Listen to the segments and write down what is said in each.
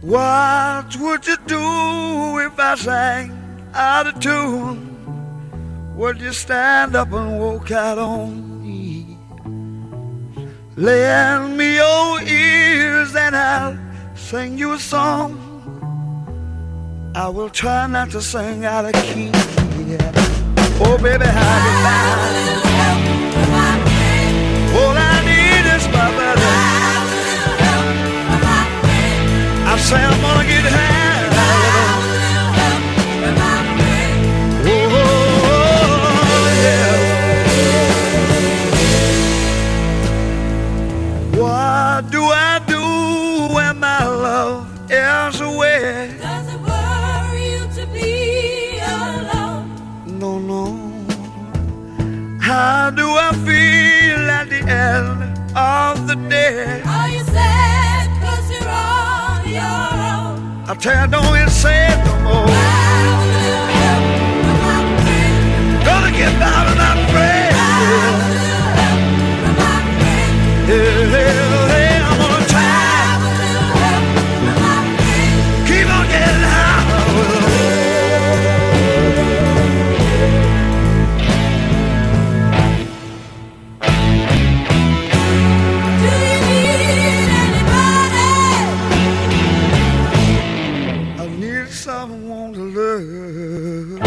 What would you do if I sang out of tune? Would you stand up and walk out on me? Lend me your ears and I'll sing you a song. I will try not to sing out of key. Yeah. Oh baby, how you like? All I need is my brother. I say I'm gonna get high. Oh, yeah. What do I do when my love is away? Does it worry you to be alone? No, no. How do I feel at the end of the day? Are you sad 'cause you're on your own? I tell you, don't even say it no more. Gonna get by with my friend. Yeah, yeah, I'm gonna try. Keep on getting high. Do you need anybody? I need someone to love.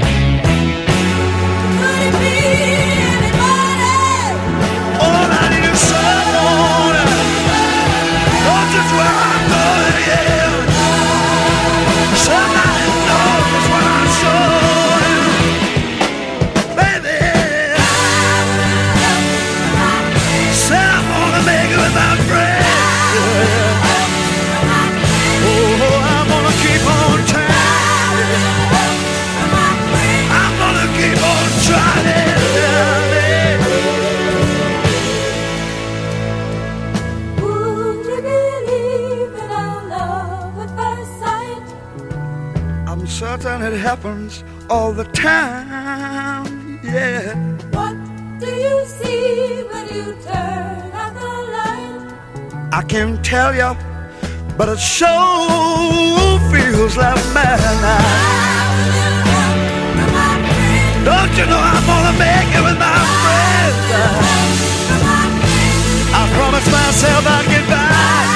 Could it be anybody? All I need is someone. Knows just where I'm going, yeah. Somebody knows what I'm showing. Baby, said I'm gonna make it with my friend. Oh, I'm gonna keep on trying. I'm gonna keep on trying. Would you believe in our love at first sight? I'm certain it happens all the time, yeah. What do you see when you turn out the light? I can't tell you, but it sure feels like midnight. Don't you know I'm gonna make it with my friends? I promised myself I'd get back.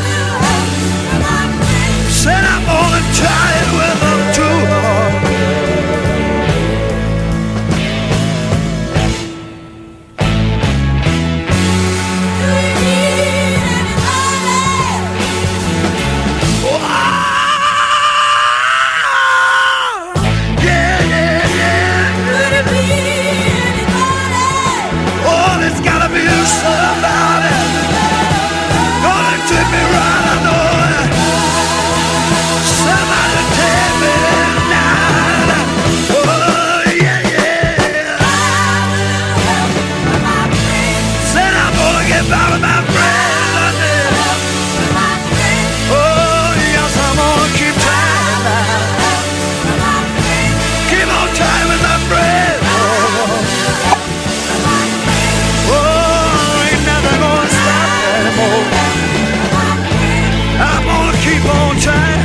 Said I'm gonna try it with them too. Do you need anybody? Yeah, yeah, yeah. Could it be anybody? Oh, there's gotta be somebody gonna treat me right, I know it. Somebody take me tonight. Oh, yeah, yeah. Said I'm gonna get by with my friends. Oh, yes, I'm gonna keep trying now. Keep on trying with my friends. Oh, ain't nothing gonna stop me anymore. I'm gonna keep on trying.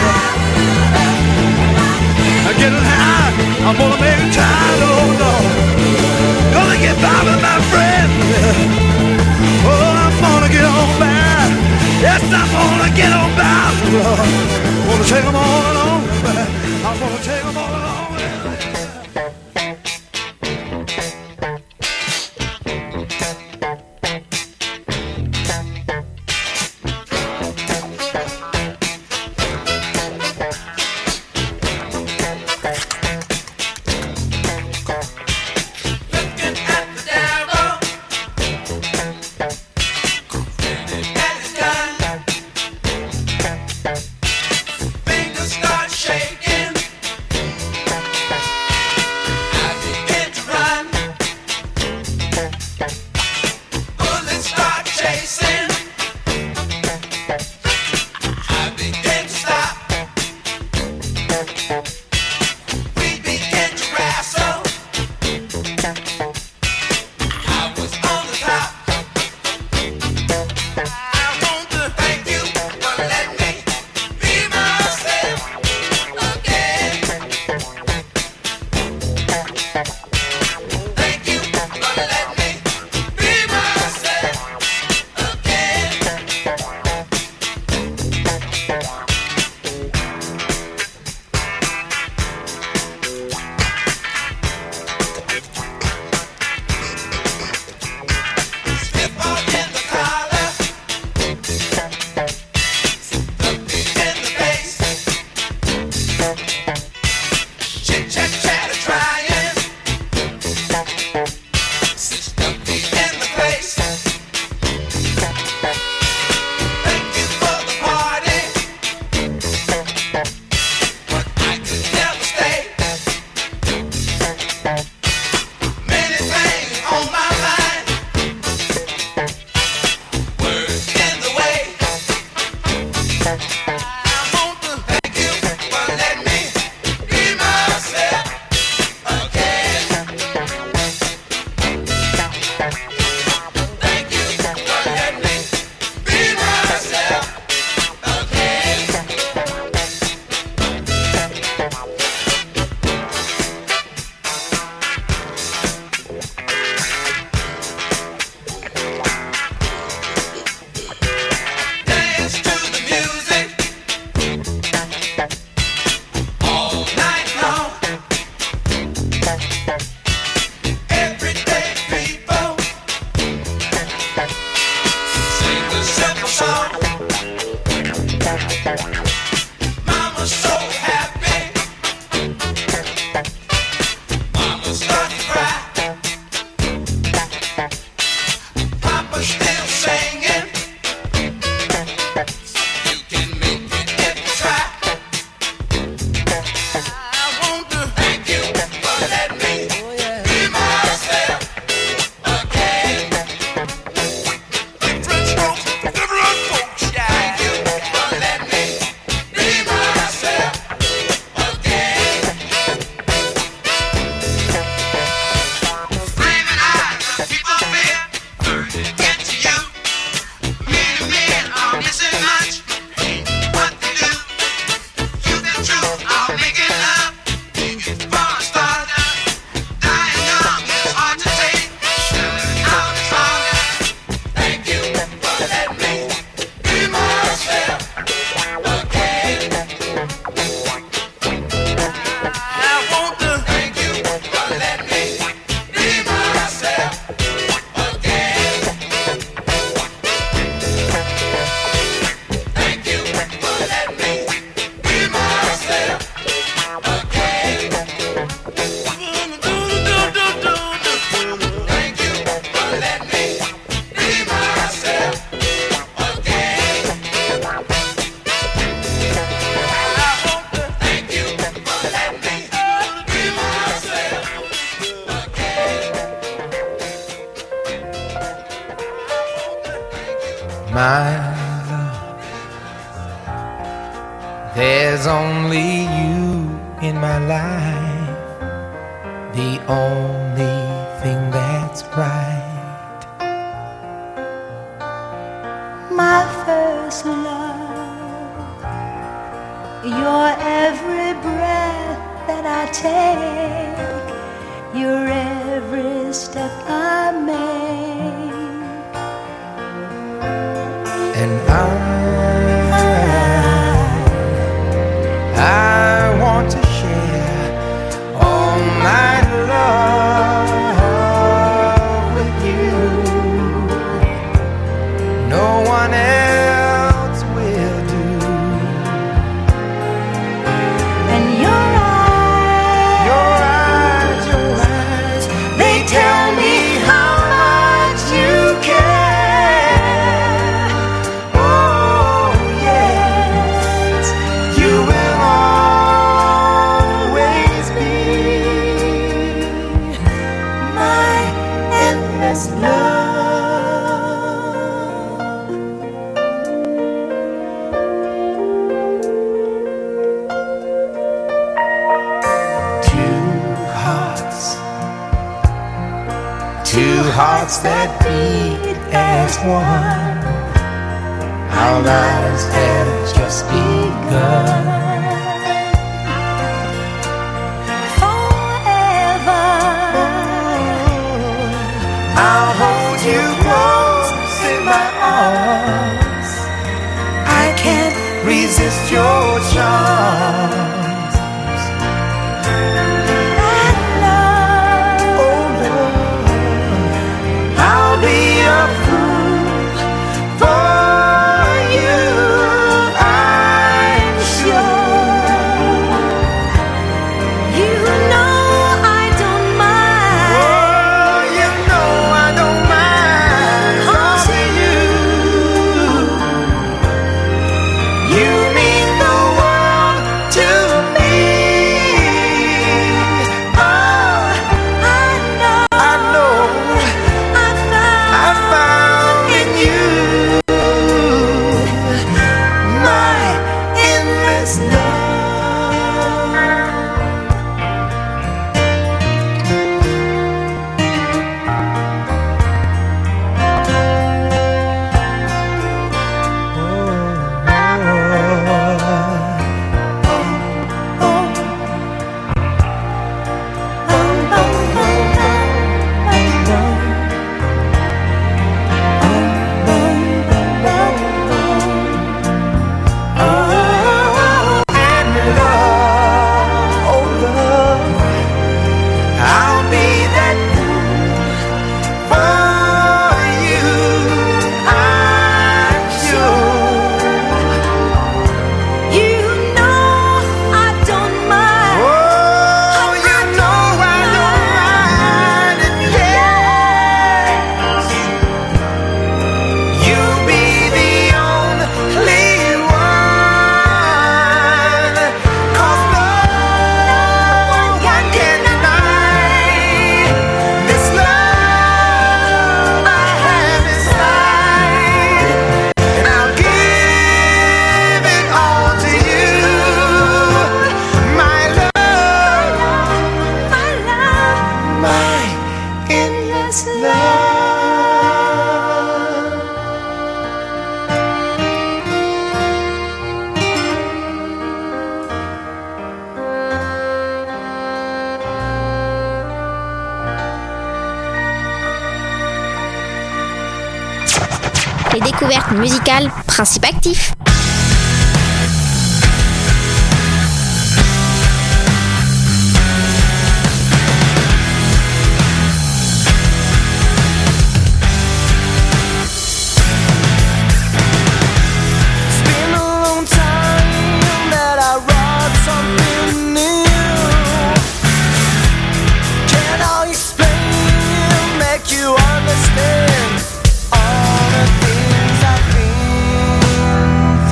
I'm getting high. I'm gonna make it time, oh no. Gonna get by with my friends. Oh, I'm gonna get on by. Yes, I'm gonna get on by. Gonna take them all along. I'm gonna take them all along. Fingers start shaking. My love, there's only you in my life, the only thing that's right. My first love, your every breath that I take, your every step I make. And I want to share all my love with you. No one else will do. And your eyes, they tell me how much you care. Oh yes, you will always be my endless love. Two hearts that beat as one. Our lives have just begun. Forever, I'll hold you close in my arms. I can't resist your charms. for you, I'm sure. découverte musicale, Principe Actif. Understand all the things I've been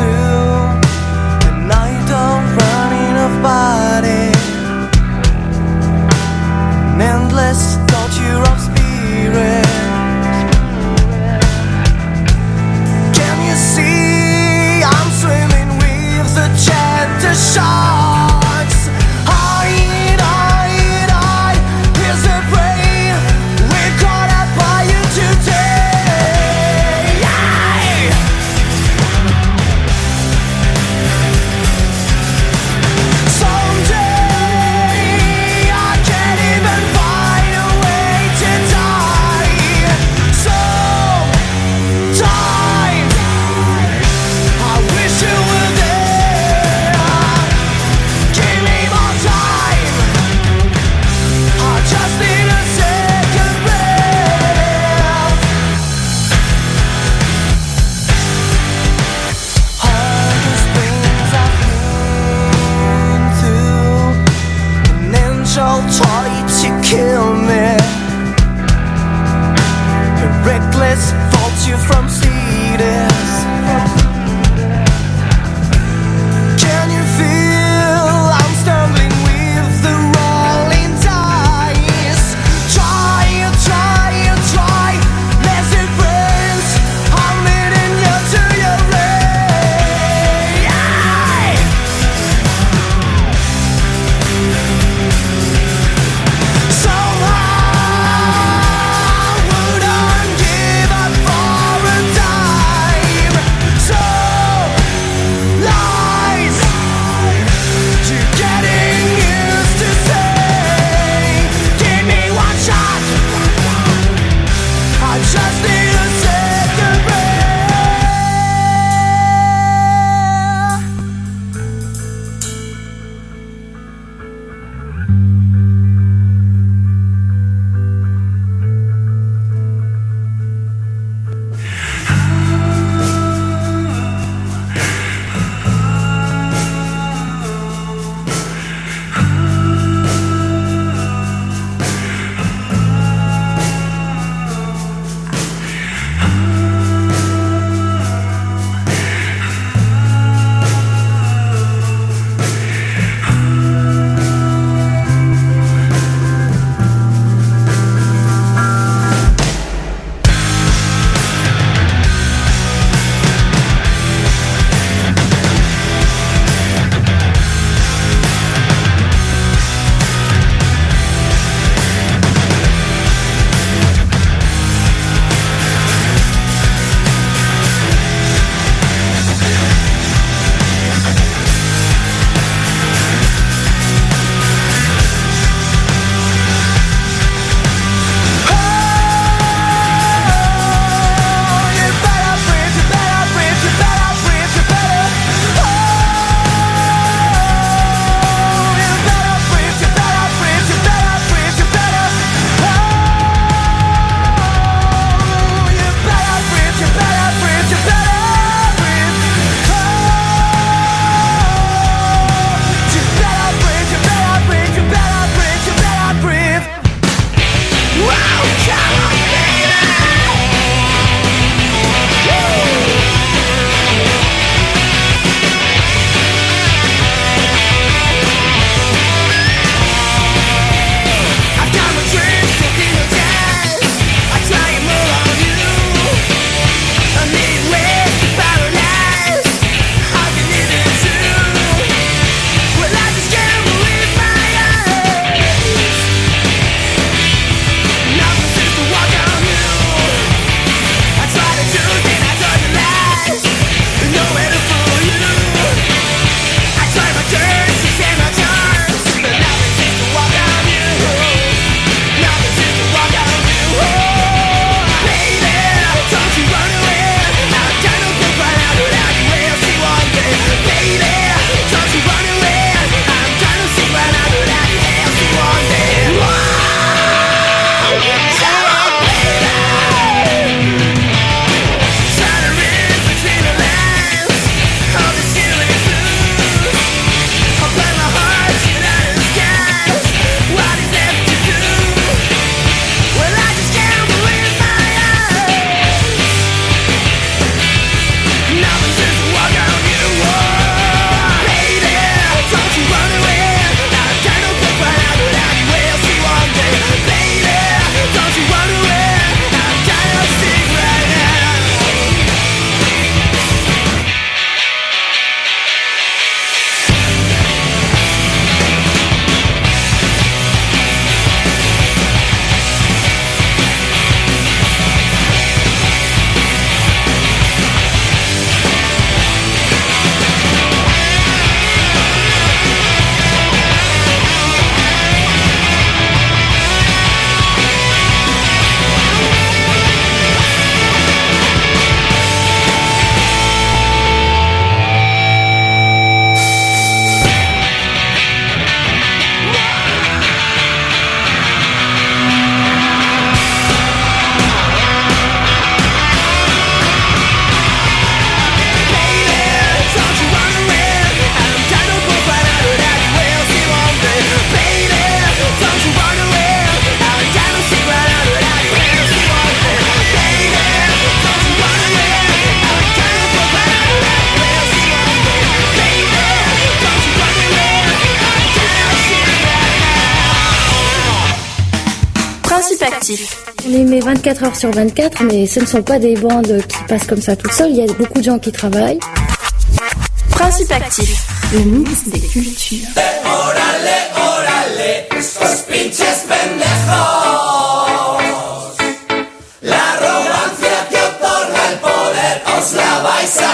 Actif. On les met 24 heures sur 24, mais ce ne sont pas des bandes qui passent comme ça tout seul. Il y a beaucoup de gens qui travaillent. Principe Actif. Le mix des cultures. Órale, órale, estos pinches pendejos. La arrogancia que otorga el poder os la vais a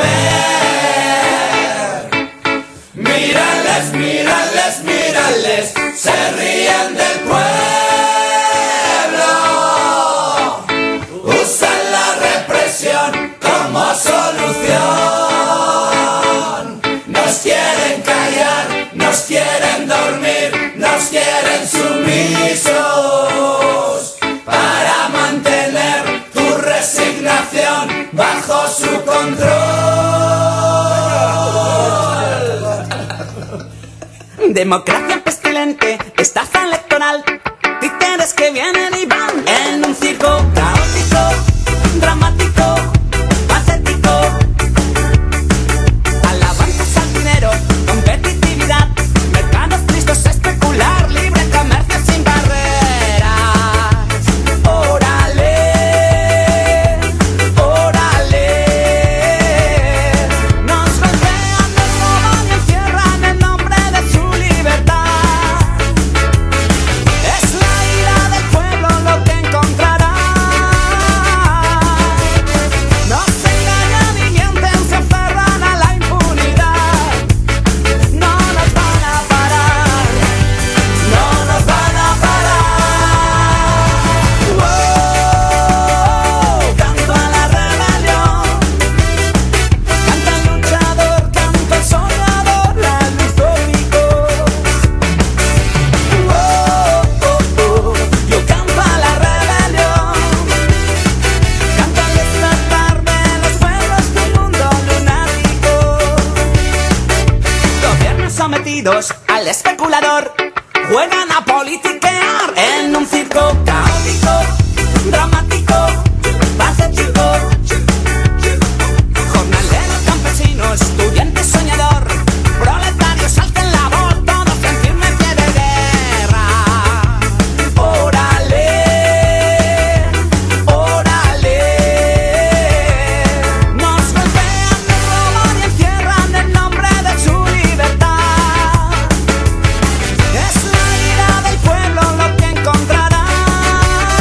comer. Mírales, mírales, mírales, se ríen del pueblo. Usan la represión como solución. Nos quieren callar, nos quieren dormir, nos quieren sumisos para mantener tu resignación bajo su control. Democracia pestilente, estafa electoral, títeres que vienen y van en un circo caótico, dramático, patético. Alabanzas al dinero, competitividad, mercados tristes, especular, libre comercio sin barreras. Órale, órale. Nos golpean, nos roban y encierran en nombre de su libertad. Es la ira del pueblo lo que encontrará. Nos engañan y mienten, se aferran a la impunidad. No nos van a parar, no nos van a parar. Wow, canto a la rebelión, canta el luchador, canta el soñador, la luz cómico. Yo canto a la rebelión, canto al despertar de los pueblos de un mundo lunático. Gobiernos sometidos al especulador juegan a politiquear en un circo caótico, dramático, patético. Jornaleros, campesinos, estudiantes, soñador, proletarios, alten la voz, todos en firme pie de guerra. Órale, órale. Nos golpean, nos roban y encierran en nombre de su libertad. Es la ira del pueblo lo que encontrará.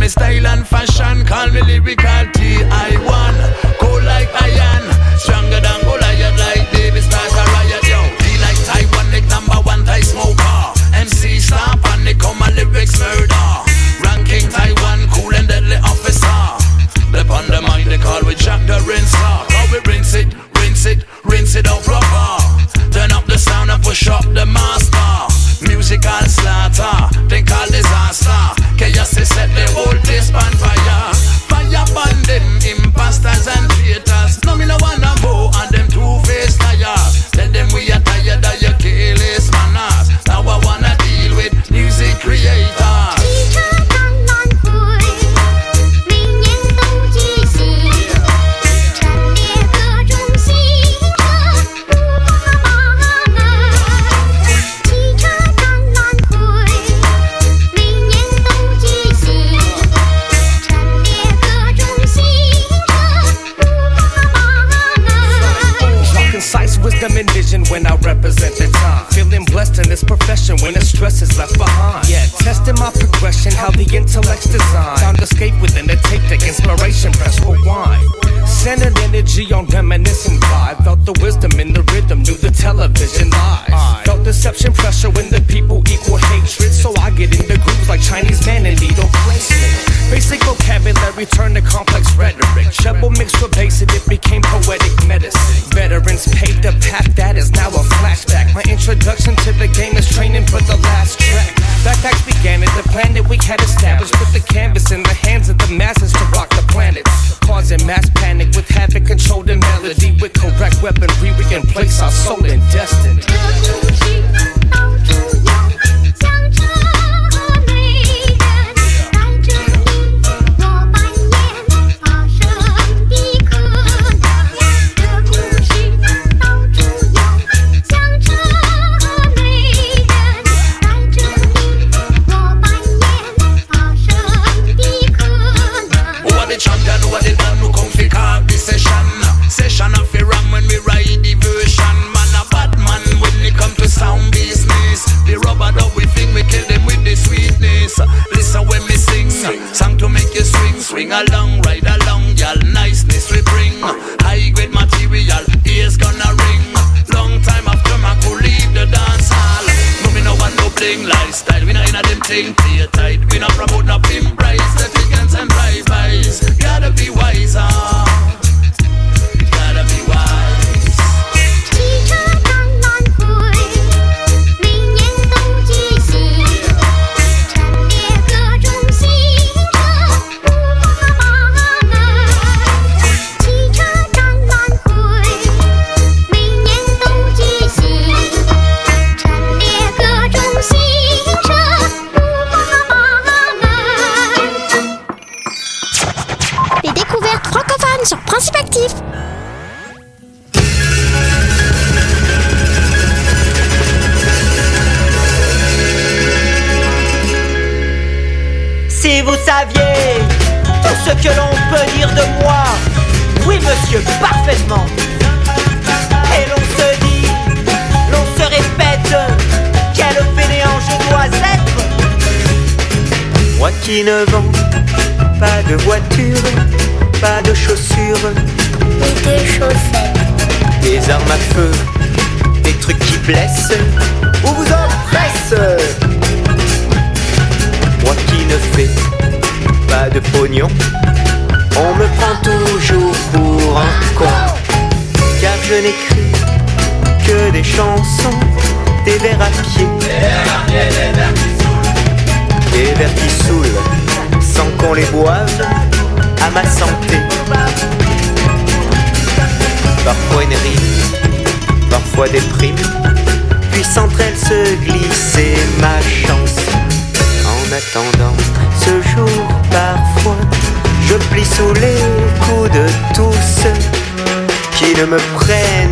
me style and fashion. Call me lyrical T.I.1. Cold like iron, stronger than Goliath, like David starts a riot, yo. Be like Taiwan, like #1 Thai smoker. MC star panic on my lyrics murder. Ranking Taiwan, cool and deadly officer. Lep on the mind they call we Jack the Rinser. Now we rinse it, rinse it, rinse it out proper. Turn up the sound and push up the master. Musical slaughter, they call disaster. Chaos is set the whole place on fire. Fire burn them imposters and traitors. No me no wanna go on them two-faced liars. Tell them we are tired of your careless manners. Now I wanna deal with music creators. Wisdom and vision when I represent the time. Feeling blessed in this profession when the stress is left behind. Yeah, testing my progression, how the intellect's designed. Found escape within the tape deck, inspiration, press rewind. Centered energy on reminiscent vibe. Felt the wisdom in the rhythm, knew the television lies. Felt deception, pressure when the people equal hatred. So I get in the grooves like Chinese man in needle placement. Basic vocabulary turned to complex rhetoric. Treble mixed with bass and it became poetic medicine. Veterans paved the path that is now a flashback. My introduction to the game is training for the last track. Backpacks began at the plan that we had established. Put the canvas in the hands of the masses to rock the planet. Causing mass panic with havoc, control the melody. With correct weaponry, we can place our soul in destiny. Session of the ram when we ride the version. Man a bad man when it come to sound business. The rubber dub we fling, we kill them with the sweetness. Listen when me sing, song to make you swing. Swing along, ride along, y'all niceness we bring. High grade material, ears gonna ring. Long time after my could leave the dance hall. No me no want no bling lifestyle, we not in a them thing. Play tight, we not promote no pimp price. The tickets and drive-bys, gotta be wiser. Sur Principe Actif. Si vous saviez tout ce que l'on peut dire de moi, oui monsieur, parfaitement. Et l'on se dit, l'on se répète, quel fainéant je dois être. Moi qui ne vends pas de voiture, pas de chaussures, Et des chaussettes. des armes à feu, des trucs qui blessent ou vous oppressent. Moi qui ne fais pas de pognon, on me prend toujours pour un con. Car je n'écris que des chansons, des vers à pied, des vers qui saoulent, sans qu'on les boive, à ma santé. Parfois une rime, parfois des primes, puissent entre elles se glisser ma chance. En attendant ce jour, parfois, je plie sous les coups de tous ceux qui ne me prennent